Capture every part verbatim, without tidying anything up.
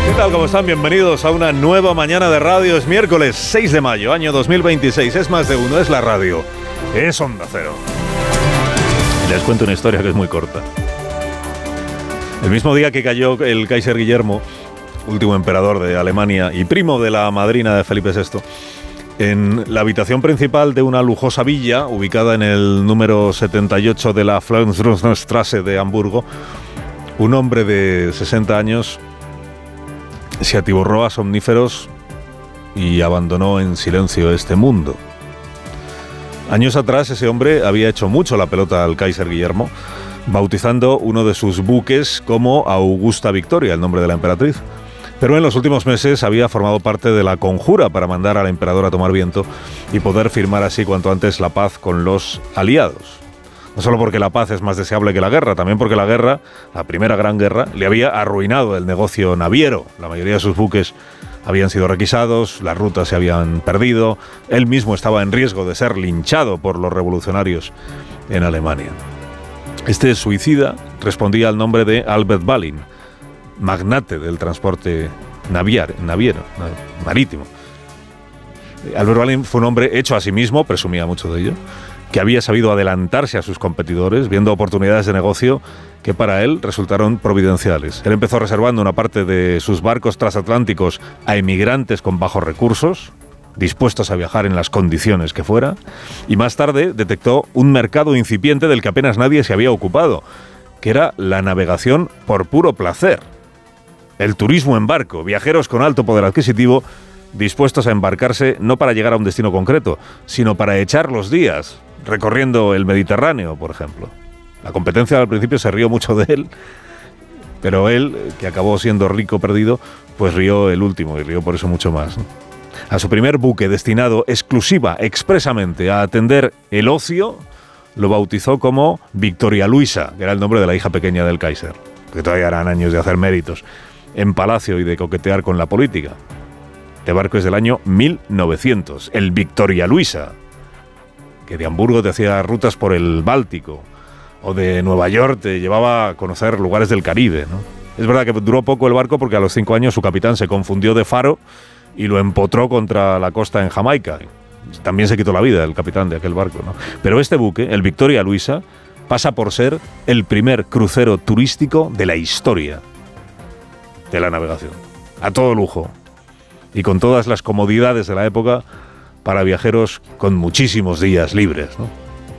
¿Qué tal? ¿Cómo están? Bienvenidos a una nueva mañana de radio. Es miércoles seis de mayo, año dos mil veintiséis. Es más de uno, es la radio. Es Onda Cero. Les cuento una historia que es muy corta. El mismo día que cayó el Kaiser Guillermo, último emperador de Alemania y primo de la madrina de Felipe sexto, en la habitación principal de una lujosa villa ubicada en el número setenta y ocho de la Flensstrasse de Hamburgo, un hombre de sesenta años se atiborró a somníferos y abandonó en silencio este mundo. Años atrás ese hombre había hecho mucho la pelota al Kaiser Guillermo, bautizando uno de sus buques como Augusta Victoria, el nombre de la emperatriz. Pero en los últimos meses había formado parte de la conjura para mandar al emperador a tomar viento y poder firmar así cuanto antes la paz con los aliados. No solo porque la paz es más deseable que la guerra, también porque la guerra, la primera gran guerra, le había arruinado el negocio naviero. La mayoría de sus buques habían sido requisados, las rutas se habían perdido, él mismo estaba en riesgo de ser linchado por los revolucionarios en Alemania. Este suicida respondía al nombre de Albert Ballin, magnate del transporte naviar, naviero, marítimo. Albert Ballin fue un hombre hecho a sí mismo, presumía mucho de ello, que había sabido adelantarse a sus competidores, viendo oportunidades de negocio que para él resultaron providenciales. Él empezó reservando una parte de sus barcos transatlánticos a emigrantes con bajos recursos, dispuestos a viajar en las condiciones que fuera, y más tarde detectó un mercado incipiente del que apenas nadie se había ocupado, que era la navegación por puro placer. El turismo en barco, viajeros con alto poder adquisitivo, dispuestos a embarcarse no para llegar a un destino concreto, sino para echar los días, recorriendo el Mediterráneo, por ejemplo. La competencia al principio se rió mucho de él, pero él, que acabó siendo rico perdido, pues rió el último, y rió por eso mucho más, ¿no? A su primer buque destinado exclusiva, expresamente, a atender el ocio, lo bautizó como Victoria Luisa, que era el nombre de la hija pequeña del Kaiser, que todavía eran años de hacer méritos en palacio y de coquetear con la política. Este barco es del año mil novecientos, el Victoria Luisa, que de Hamburgo te hacía rutas por el Báltico, o de Nueva York te llevaba a conocer lugares del Caribe, ¿no? Es verdad que duró poco el barco porque a los cinco años su capitán se confundió de faro y lo empotró contra la costa en Jamaica. También se quitó la vida el capitán de aquel barco, ¿no? Pero este buque, el Victoria Luisa, pasa por ser el primer crucero turístico de la historia de la navegación. A todo lujo y con todas las comodidades de la época para viajeros con muchísimos días libres, ¿no?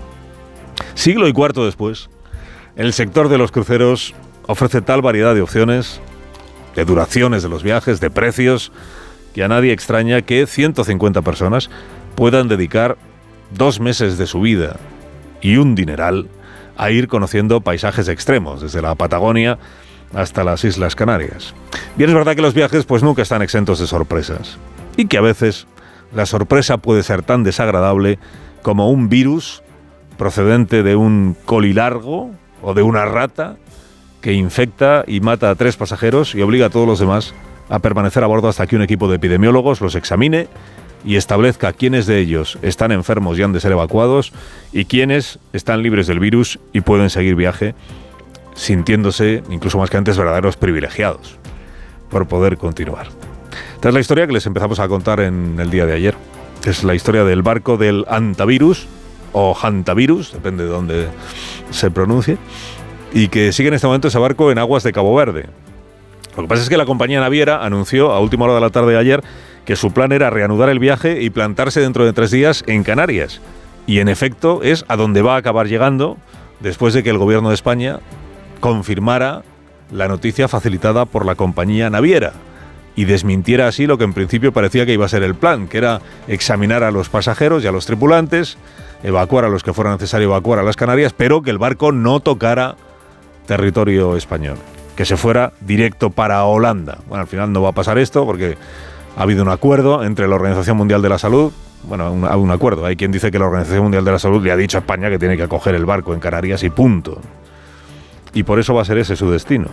Siglo y cuarto después, el sector de los cruceros ofrece tal variedad de opciones, de duraciones de los viajes, de precios, que a nadie extraña que ciento cincuenta personas puedan dedicar dos meses de su vida y un dineral a ir conociendo paisajes extremos, desde la Patagonia hasta las Islas Canarias. Bien, es verdad que los viajes pues nunca están exentos de sorpresas, y que a veces la sorpresa puede ser tan desagradable como un virus procedente de un colilargo o de una rata que infecta y mata a tres pasajeros y obliga a todos los demás a permanecer a bordo hasta que un equipo de epidemiólogos los examine y establezca quiénes de ellos están enfermos y han de ser evacuados y quiénes están libres del virus y pueden seguir viaje, sintiéndose, incluso más que antes, verdaderos privilegiados por poder continuar. Esta es la historia que les empezamos a contar en el día de ayer. Es la historia del barco del Hantavirus, o Hantavirus, depende de dónde se pronuncie, y que sigue en este momento ese barco en aguas de Cabo Verde. Lo que pasa es que la compañía naviera anunció a última hora de la tarde de ayer que su plan era reanudar el viaje y plantarse dentro de tres días en Canarias. Y en efecto es a donde va a acabar llegando después de que el gobierno de España confirmara la noticia facilitada por la compañía naviera y desmintiera así lo que en principio parecía que iba a ser el plan, que era examinar a los pasajeros y a los tripulantes, evacuar a los que fuera necesario evacuar a las Canarias, pero que el barco no tocara territorio español, que se fuera directo para Holanda. Bueno, al final no va a pasar esto porque ha habido un acuerdo entre la Organización Mundial de la Salud. Bueno, un, un acuerdo. Hay quien dice que la Organización Mundial de la Salud le ha dicho a España que tiene que acoger el barco en Canarias y punto. Y por eso va a ser ese su destino.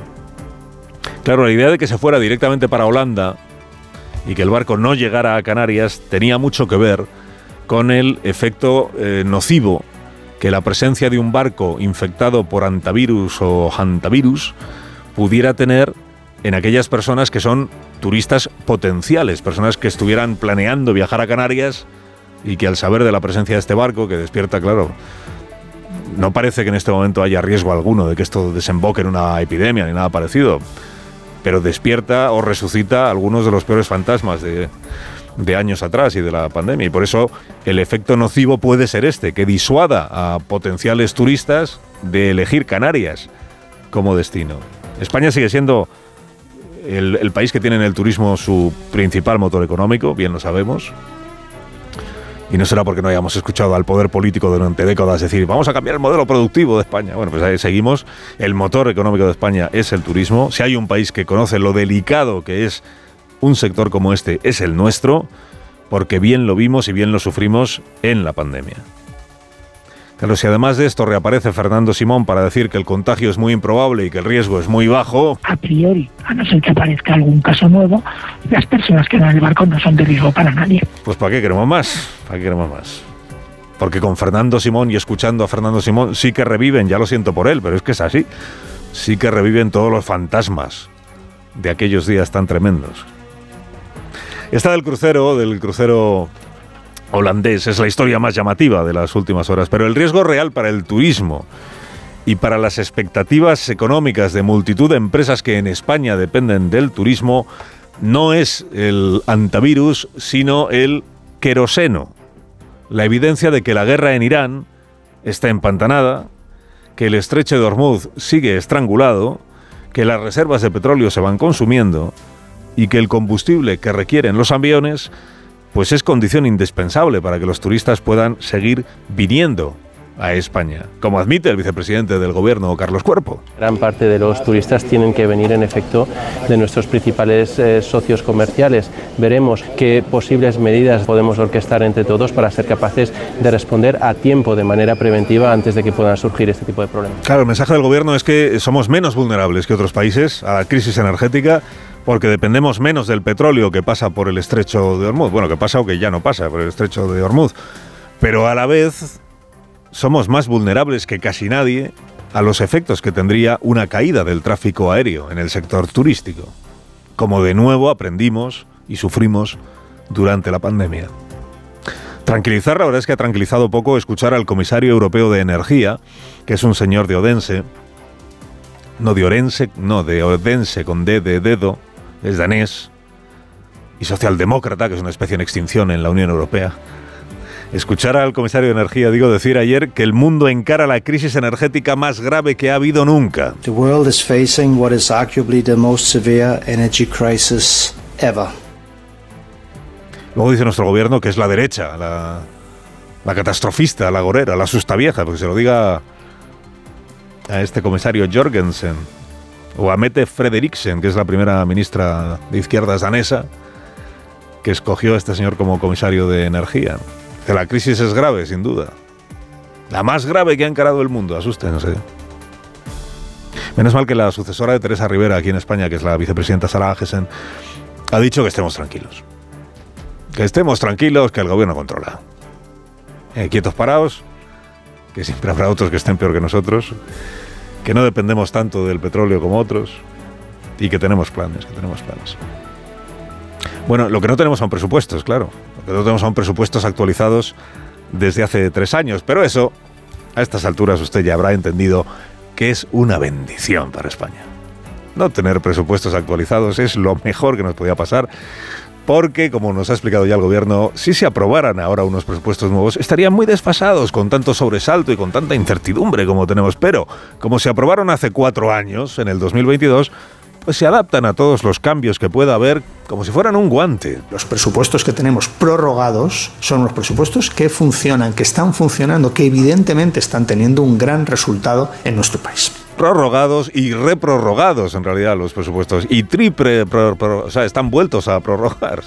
Claro, la idea de que se fuera directamente para Holanda y que el barco no llegara a Canarias tenía mucho que ver con el efecto eh, nocivo que la presencia de un barco infectado por hantavirus o hantavirus pudiera tener en aquellas personas que son turistas potenciales, personas que estuvieran planeando viajar a Canarias y que al saber de la presencia de este barco, que despierta, claro, no parece que en este momento haya riesgo alguno de que esto desemboque en una epidemia ni nada parecido, pero despierta o resucita algunos de los peores fantasmas de, de años atrás y de la pandemia. Y por eso el efecto nocivo puede ser este, que disuada a potenciales turistas de elegir Canarias como destino. España sigue siendo el, el país que tiene en el turismo su principal motor económico, bien lo sabemos. Y no será porque no hayamos escuchado al poder político durante décadas decir vamos a cambiar el modelo productivo de España. Bueno, pues ahí seguimos. El motor económico de España es el turismo. Si hay un país que conoce lo delicado que es un sector como este, es el nuestro, porque bien lo vimos y bien lo sufrimos en la pandemia. Claro, si además de esto reaparece Fernando Simón para decir que el contagio es muy improbable y que el riesgo es muy bajo... A priori, a no ser que aparezca algún caso nuevo, las personas que van en el barco no son de riesgo para nadie. Pues ¿para qué queremos más? ¿Para qué queremos más? Porque con Fernando Simón y escuchando a Fernando Simón sí que reviven, ya lo siento por él, pero es que es así, sí que reviven todos los fantasmas de aquellos días tan tremendos. Esta del crucero, del crucero... holandés, es la historia más llamativa de las últimas horas, pero el riesgo real para el turismo y para las expectativas económicas de multitud de empresas que en España dependen del turismo no es el antivirus, sino el queroseno. La evidencia de que la guerra en Irán está empantanada, que el estrecho de Hormuz sigue estrangulado, que las reservas de petróleo se van consumiendo y que el combustible que requieren los aviones pues es condición indispensable para que los turistas puedan seguir viniendo a España, como admite el vicepresidente del Gobierno, Carlos Cuerpo. Gran parte de los turistas tienen que venir en efecto de nuestros principales eh, socios comerciales. Veremos qué posibles medidas podemos orquestar entre todos para ser capaces de responder a tiempo, de manera preventiva, antes de que puedan surgir este tipo de problemas. Claro, el mensaje del Gobierno es que somos menos vulnerables que otros países a la crisis energética, porque dependemos menos del petróleo que pasa por el estrecho de Hormuz. Bueno, que pasa o que ya no pasa por el estrecho de Hormuz. Pero a la vez somos más vulnerables que casi nadie a los efectos que tendría una caída del tráfico aéreo en el sector turístico, como de nuevo aprendimos y sufrimos durante la pandemia. Tranquilizar, la verdad es que ha tranquilizado poco escuchar al comisario europeo de Energía, que es un señor de Odense, no de Orense, no, de Odense con D de dedo, es danés y socialdemócrata, que es una especie en extinción en la Unión Europea. Escuchar al comisario de Energía, digo, decir ayer que el mundo encara la crisis energética más grave que ha habido nunca. The world is facing what is arguably the most severe energy crisis ever. Luego dice nuestro gobierno que es la derecha, la, la catastrofista, la gorera, la sustavieja, porque se lo diga a este comisario Jorgensen o a Mette Frederiksen, que es la primera ministra de izquierdas danesa que escogió a este señor como comisario de Energía. Que la crisis es grave, sin duda. La más grave que ha encarado el mundo, asústense. Menos mal que la sucesora de Teresa Rivera aquí en España, que es la vicepresidenta Sara Agesen, ha dicho que estemos tranquilos. Que estemos tranquilos, que el gobierno controla. Eh, quietos parados, que siempre habrá otros que estén peor que nosotros, que no dependemos tanto del petróleo como otros y que tenemos planes, que tenemos planes. Bueno, lo que no tenemos son presupuestos, claro. Lo que no tenemos son presupuestos actualizados desde hace tres años. Pero eso, a estas alturas usted ya habrá entendido que es una bendición para España. No tener presupuestos actualizados es lo mejor que nos podía pasar. Porque, como nos ha explicado ya el gobierno, si se aprobaran ahora unos presupuestos nuevos, estarían muy desfasados con tanto sobresalto y con tanta incertidumbre como tenemos. Pero, como se aprobaron hace cuatro años, en el dos mil veintidós, pues se adaptan a todos los cambios que pueda haber como si fueran un guante. Los presupuestos que tenemos prorrogados son los presupuestos que funcionan, que están funcionando, que evidentemente están teniendo un gran resultado en nuestro país. Prorrogados y reprorrogados, en realidad, los presupuestos. Y triple, pro, pro, o sea, están vueltos a prorrogar.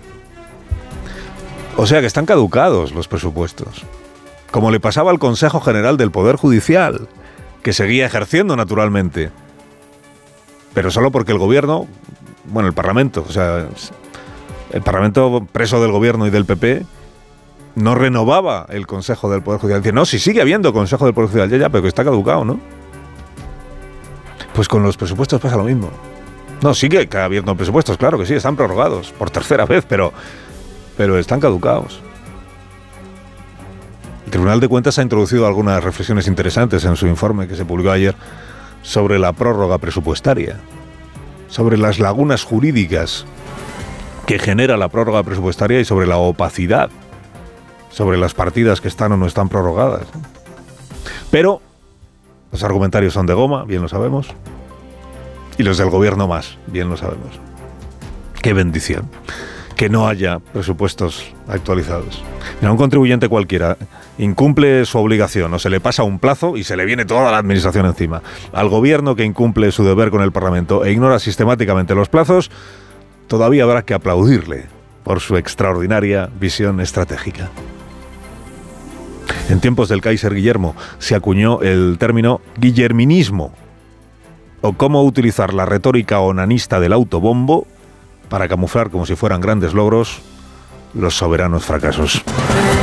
O sea, que están caducados los presupuestos. Como le pasaba al Consejo General del Poder Judicial, que seguía ejerciendo naturalmente. Pero solo porque el gobierno, bueno, el Parlamento, o sea, el Parlamento preso del gobierno y del P P, no renovaba el Consejo del Poder Judicial. Dice, no, si sigue habiendo Consejo del Poder Judicial, ya, ya, pero que está caducado, ¿no? Pues con los presupuestos pasa lo mismo. No, sí que ha abierto presupuestos, claro que sí, están prorrogados por tercera vez, pero, pero están caducados. El Tribunal de Cuentas ha introducido algunas reflexiones interesantes en su informe que se publicó ayer sobre la prórroga presupuestaria, sobre las lagunas jurídicas que genera la prórroga presupuestaria y sobre la opacidad, sobre las partidas que están o no están prorrogadas. Pero los argumentarios son de goma, bien lo sabemos, y los del gobierno más, bien lo sabemos. Qué bendición que no haya presupuestos actualizados. Mira, un contribuyente cualquiera incumple su obligación o se le pasa un plazo y se le viene toda la administración encima. Al gobierno que incumple su deber con el Parlamento e ignora sistemáticamente los plazos, todavía habrá que aplaudirle por su extraordinaria visión estratégica. En tiempos del Kaiser Guillermo se acuñó el término guillerminismo, o cómo utilizar la retórica onanista del autobombo para camuflar como si fueran grandes logros los soberanos fracasos.